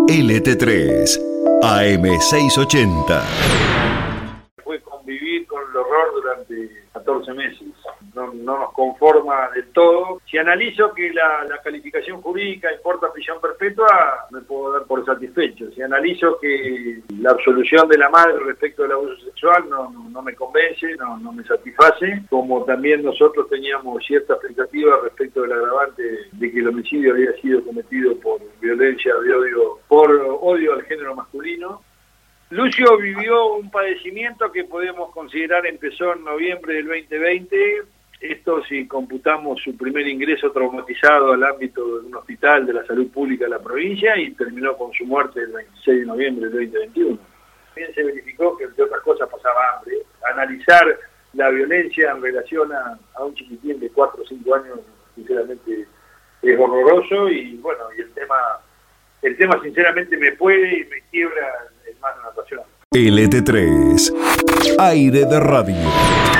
LT3, AM680. Fue convivir con el horror durante 14 meses. No nos conforma del todo. Si analizo que la calificación jurídica importa prisión perpetua, me puedo dar por satisfecho. Si analizo que la absolución de la madre respecto del abuso sexual no me convence, no me satisface, como también nosotros teníamos cierta expectativa respecto del agravante de que el homicidio había sido cometido por violencia de odio, por odio al género masculino. Lucio vivió un padecimiento que podemos considerar empezó en noviembre del 2020, esto si computamos su primer ingreso traumatizado al ámbito de un hospital de la salud pública de la provincia, y terminó con su muerte el 26 de noviembre del 2021. También se verificó que, entre otras cosas, pasaba hambre. Analizar la violencia en relación a un chiquitín de 4 o 5 años, sinceramente, es horroroso, y bueno, y el tema sinceramente me puede y me quiebra el mano nacional. LT3, aire de radio.